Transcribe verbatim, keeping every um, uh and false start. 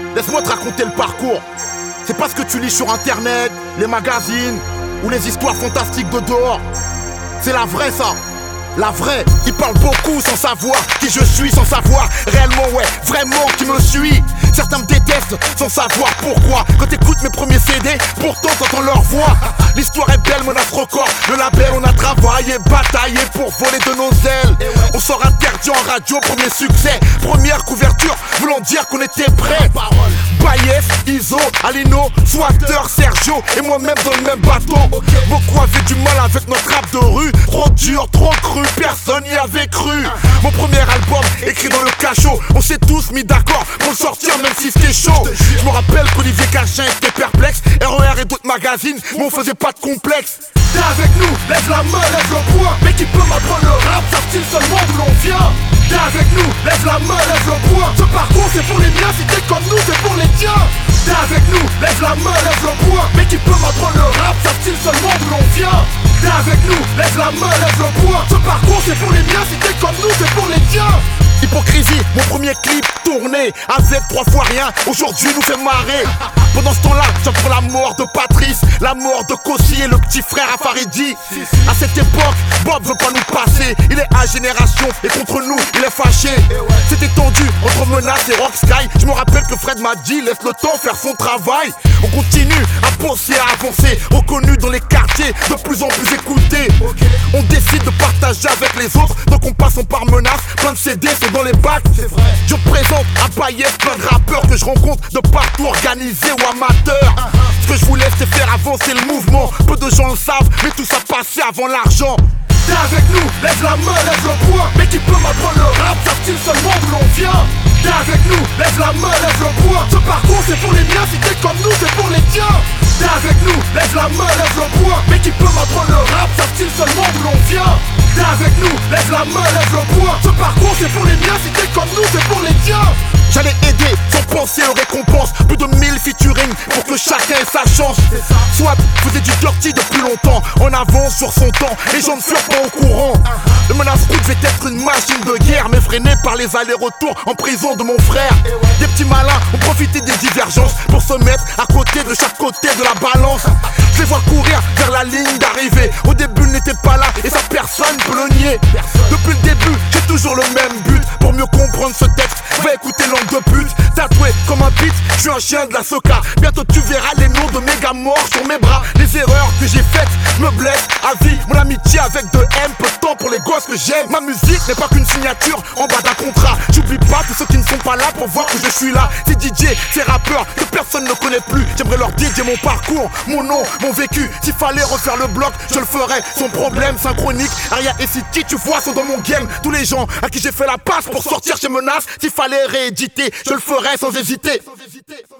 Laisse-moi te raconter le parcours. C'est pas ce que tu lis sur internet, les magazines ou les histoires fantastiques de dehors. C'est la vraie, ça. La vraie, qui parle beaucoup sans savoir qui je suis, sans savoir réellement, ouais, vraiment qui me suit. Certains me détestent sans savoir pourquoi. Quand t'écoutes mes premiers C D, pourtant t'entends leur voix. L'histoire est belle, menace record. Le label, on a travaillé, bataillé pour voler de nos ailes. On sort interdit en radio, premier succès. Première couverture, voulant dire qu'on était prêts. Baïef, Iso, Alino, Swatter, Sergio et moi-même dans le même bateau. Beaucoup avaient du mal avec notre rap de rue. Trop dur, trop cru, personne n'y avait cru. Mon premier album, écrit dans le cachot. On s'est tous mis d'accord pour le sortir même si c'était chaud. Je me rappelle qu'Olivier Cachin était perplexe. R E R et d'autres magazines, mais on faisait pas de complexe. T'es avec nous, lève la main, lève le poing. Mais qui peut m'apprendre le rap, savent-ils seulement d'où l'on vient? T'es avec nous, lève la main, lève le poing. Ce parcours c'est pour les miens, si t'es comme nous, c'est pour les tiens. T'es avec nous, lève la main, lève le poing. Mais qui peut m'apprendre le rap, savent-ils seulement d'où l'on vient? T'es avec nous, lève la main, lève le poing. Ce parcours c'est pour les miens, si t'es comme nous, c'est pour les tiens. Hypocrisie, mon premier clip tourné avec trois fois rien, aujourd'hui nous fait marrer. Pendant ce temps-là, j'entends la mort de Patrice, la mort de Kossi et le petit frère à Faridi. À cette époque, Bob veut pas nous passer. Il est à génération et contre nous, il est fâché. C'était tendu entre Menace et Rock Sky. Je me rappelle que Fred m'a dit, laisse le temps faire son travail. On continue à pousser, à avancer, reconnu dans les quartiers, de plus en plus écouté. On décide de partager avec les autres, donc on passe en par Menace. Plein de C D sont dans les bacs. Je présente à Baïef plein de rappeurs que je rencontre de partout, organisés ou amateurs. Ce que je voulais c'est faire avancer le mouvement. Peu de gens le savent, mais tout ça passait avant l'argent. T'es avec nous, lève la main, lève le poing. Mais qui peut m'apprendre le rap, savent-ils seulement d'où l'on vient? T'es avec nous, lève la main, lève le poing. Ce parcours c'est pour les miens, si t'es comme nous, c'est pour les tiens. T'es avec nous, lève la main, lève le poing. Mais qui peut m'apprendre le rap, savent-ils seulement d'où l'on vient? T'es avec nous, lève la main, lève le poing. Ce parcours c'est pour les miens, si t'es comme nous, c'est pour les tiens. J'allais aider sans penser aux récompenses. Plus de mille featuring pour que chacun ait sa chance. Soit faisait du dirty depuis longtemps, en avance sur son temps, les gens ne furent pas au courant. Le menace route devait être une machine de guerre, mais freiné par les allers-retours en prison de mon frère. Des petits malins ont profité des divergences pour se mettre à côté de chaque côté de la balance. Je les vois courir vers la ligne d'arrivée. Au début ils n'étaient pas là et ça personne peut le nier. Depuis le début j'ai toujours le même but. Pour mieux comprendre ce texte, va écouter langue de pute. Tatoué comme un beat, je suis un chien de la soca. Bientôt tu verras les noms de méga morts sur mes bras. Les erreurs que j'ai faites me blessent à vie. Mon amitié avec de M, peu de temps pour les gosses que j'aime. Ma musique n'est pas qu'une signature en bas d'un contrat. J'oublie pas tous ceux qui ne sont pas là pour voir que je suis là. Ces D J, ces rappeurs que personne ne connaît plus. J'aimerais leur dédier mon parcours, mon nom, mon vécu. S'il fallait refaire le bloc, je le ferais sans problème. Synchronique, Aria et City, tu vois, sont dans mon game. Tous les gens à qui j'ai fait la passe pour sortir chez Menace. S'il fallait rééditer, je le ferais sans hésiter. Sans hésiter.